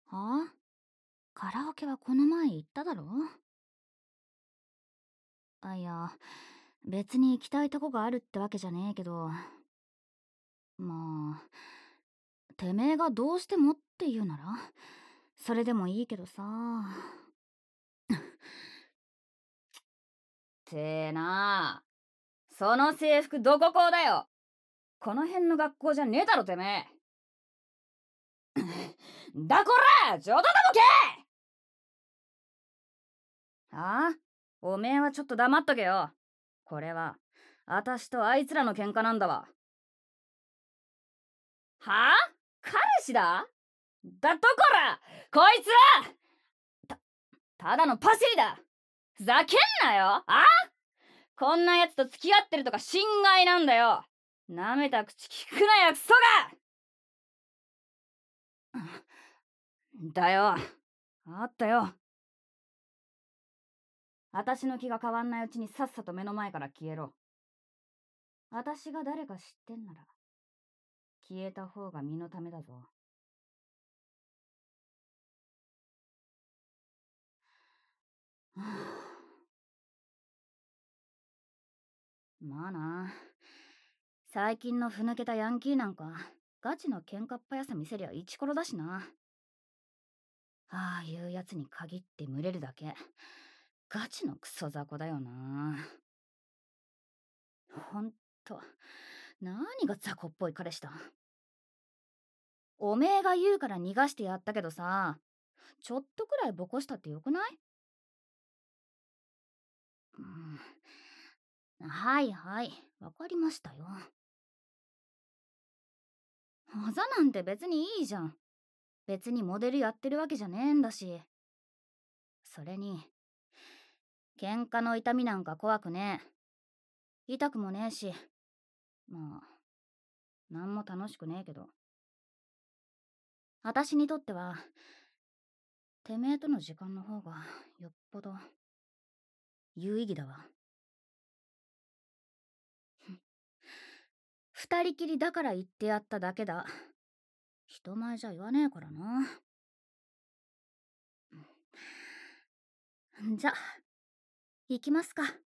はあ？カラオケはこの前行っただろ？あ、いや、別に行きたいとこがあるってわけじゃねえけど、まあ、てめえがどうしてもって言うなら、それでもいいけどさ。 てえなあ、その制服どこ校だよ。この辺の学校じゃねえだろてめえ。だこら冗談だボケ。ああ、おめえはちょっと黙っとけよ。これはあたしとあいつらの喧嘩なんだわ。はあ？彼氏だとこら、こいつはただのパシリだ。ふざけんなよ。こんなやつと付き合ってるとか心外なんだよ。なめた口聞くなよクソが。だよ、あったよ。あたしの気が変わんないうちにさっさと目の前から消えろ。あたしが誰か知ってんなら消えた方が身のためだぞ。はあ、まあな。最近のふぬけたヤンキーなんかガチの喧嘩っ早さ見せりゃイチコロだしな。ああいうやつに限って群れるだけガチのクソ雑魚だよな。ほんと、何が雑魚っぽい彼氏だ。おめえが言うから逃がしてやったけどさ、ちょっとくらいボコしたってよくない？はいはい、わかりましたよ。あざなんて別にいいじゃん。別にモデルやってるわけじゃねえんだし。それに、喧嘩の痛みなんか怖くねえ。痛くもねえし、まあ、なんも楽しくねえけど。あたしにとっては、てめえとの時間の方がよっぽど有意義だわ。二人きりだから言ってやっただけだ。人前じゃ言わねえからな。じゃ、行きますか。